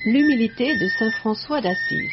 L'humilité de saint François d'Assise.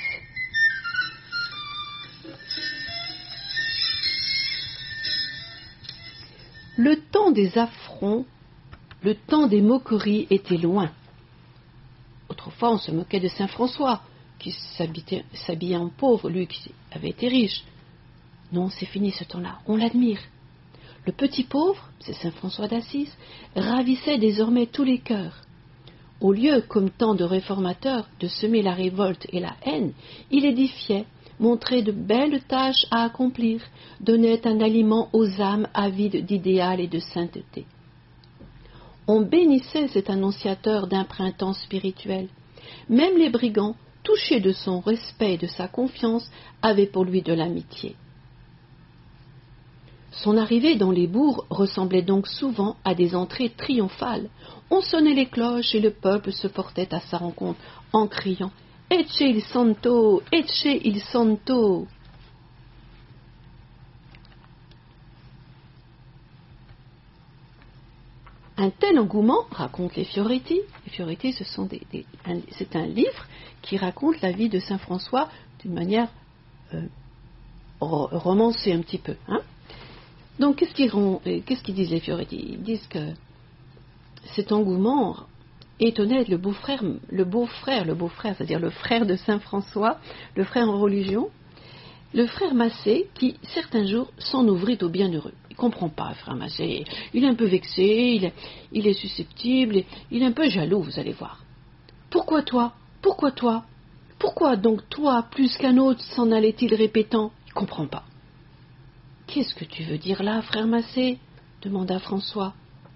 Le temps des affronts, le temps des moqueries était loin. Autrefois, on se moquait de saint François, qui s'habillait en pauvre, lui qui avait été riche. Non, c'est fini ce temps-là, on l'admire. Le petit pauvre, c'est saint François d'Assise, ravissait désormais tous les cœurs. Au lieu, comme tant de réformateurs, de semer la révolte et la haine, il édifiait, montrait de belles tâches à accomplir, donnait un aliment aux âmes avides d'idéal et de sainteté. On bénissait cet annonciateur d'un printemps spirituel. Même les brigands, touchés de son respect et de sa confiance, avaient pour lui de l'amitié. Son arrivée dans les bourgs ressemblait donc souvent à des entrées triomphales. On sonnait les cloches et le peuple se portait à sa rencontre en criant « Ecce il santo! Ecce il santo !» Un tel engouement, racontent les Fioretti. Les Fioretti, c'est un livre qui raconte la vie de saint François d'une manière romancée un petit peu. Donc, qu'est-ce qu'ils disent les Fioretti? Ils disent que cet engouement étonnait le beau-frère, c'est-à-dire le frère de saint François, le frère en religion, le frère Massé, qui, certains jours, s'en ouvrit au bienheureux. Il ne comprend pas, le frère Massé. Il est un peu vexé, il est susceptible, il est un peu jaloux, vous allez voir. Pourquoi toi? Pourquoi toi? Pourquoi donc toi, plus qu'un autre, s'en allait-il répétant? Il ne comprend pas. Qu'est-ce que tu veux dire là, frère Massé? Demanda François.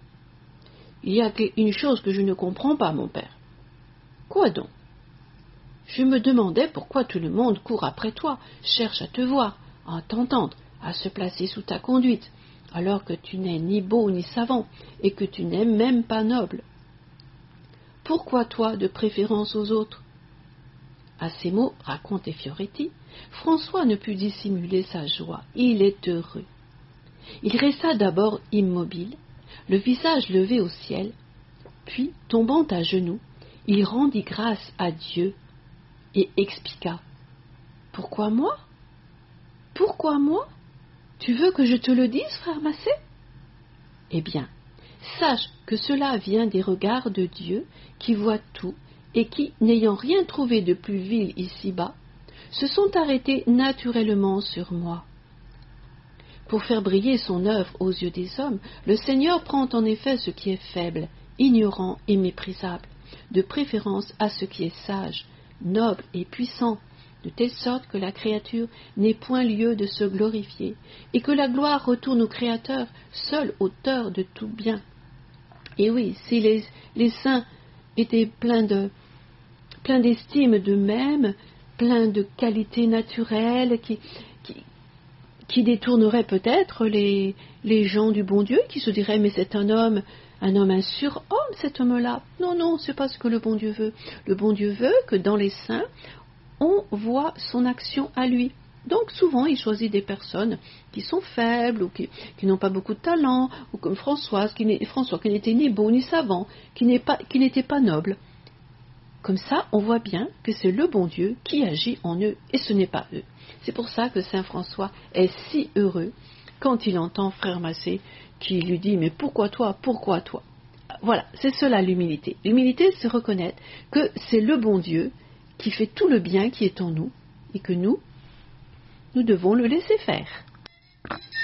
Il y a une chose que je ne comprends pas, mon père. Quoi donc? Je me demandais pourquoi tout le monde court après toi, cherche à te voir, à t'entendre, à se placer sous ta conduite, alors que tu n'es ni beau ni savant, et que tu n'es même pas noble. Pourquoi toi de préférence aux autres? À ces mots, raconte les Fioretti, François ne put dissimuler sa joie. Il est heureux. Il resta d'abord immobile, le visage levé au ciel, puis, tombant à genoux, il rendit grâce à Dieu et expliqua. « Pourquoi moi? Pourquoi moi? Tu veux que je te le dise, frère Massé? Eh bien, sache que cela vient des regards de Dieu qui voit tout et qui, n'ayant rien trouvé de plus vil ici-bas, se sont arrêtés naturellement sur moi. Pour faire briller son œuvre aux yeux des hommes, le Seigneur prend en effet ce qui est faible, ignorant et méprisable, de préférence à ce qui est sage, noble et puissant, de telle sorte que la créature n'ait point lieu de se glorifier, et que la gloire retourne au Créateur, seul auteur de tout bien. Et oui, si les saints étaient pleins d'estime d'eux-mêmes, pleins de qualités naturelles qui détourneraient peut-être les gens du bon Dieu, qui se diraient mais c'est un homme un surhomme cet homme-là. Non, c'est pas ce que le bon Dieu veut. Le bon Dieu veut que dans les saints, on voit son action à lui. Donc souvent il choisit des personnes qui sont faibles ou qui n'ont pas beaucoup de talent, ou comme François qui n'était ni beau ni savant, qui n'était pas noble. Comme ça, on voit bien que c'est le bon Dieu qui agit en eux, et ce n'est pas eux. C'est pour ça que saint François est si heureux quand il entend frère Massé qui lui dit « Mais pourquoi toi? Pourquoi toi ?» Voilà, c'est cela l'humilité. L'humilité, c'est reconnaître que c'est le bon Dieu qui fait tout le bien qui est en nous, et que nous devons le laisser faire.